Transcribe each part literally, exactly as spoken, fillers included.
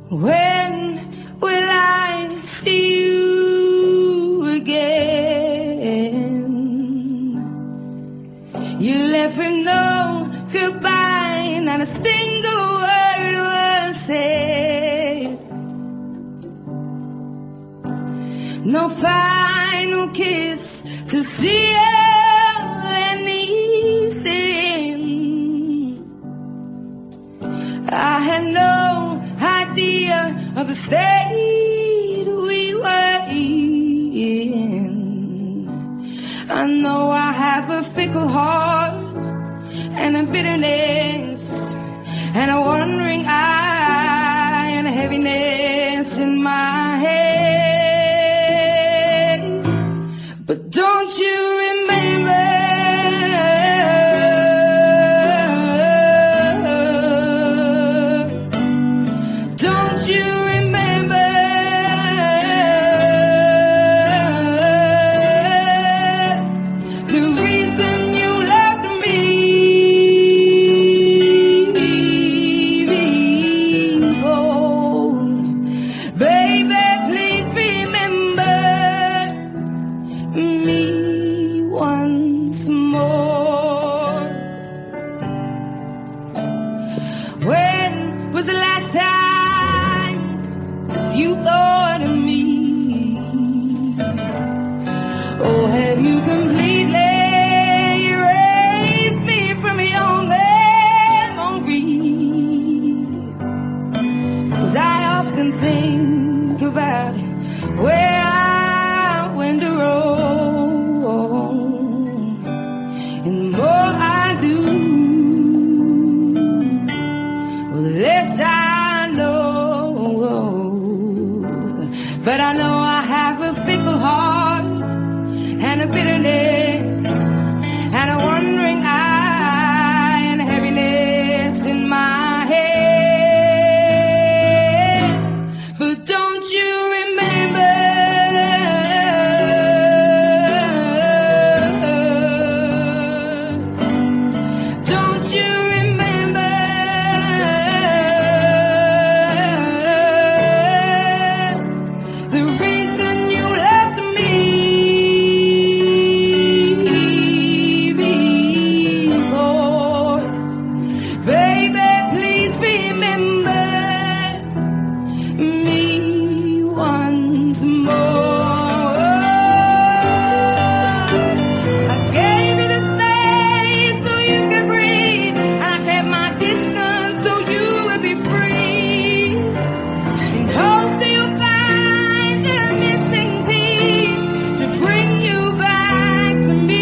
When will I see you again? You let him know goodbye, not a single word was said. No final kiss to seal anything. I had no idea of the state we were in. I know I have a fickle heart and a bitterness and a wandering eye and a heaviness in my head. But don't you remember? Don't you remember the reason you loved me before? Baby, please remember me once more. When was the last time you thought of me? Or have you completely erased me from your memory? 'Cause I often think about where I went wrong, and the more I do, well, the less I know. But I know I have a fickle heart and a bitterness and a wandering eye and a heaviness in my head. But don't you remember? Don't you remember the reason you left me before? Baby, please remember me once more. I gave you the space so you could breathe. I kept my distance so you would be free. And hope that you'll find the missing piece to bring you back to me.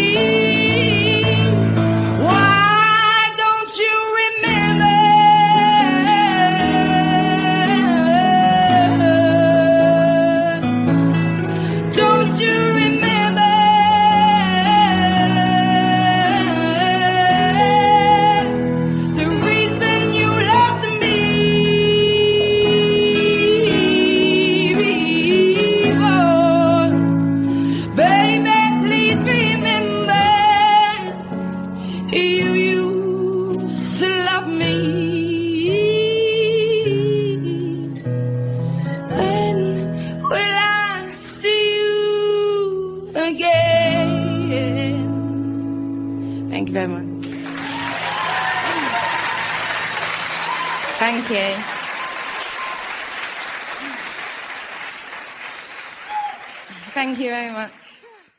Why don't you remember? Don't you remember the reason you loved me before? Baby, please remember you used to love me. When will I see you again? Thank you very much. Thank you. Thank you very much.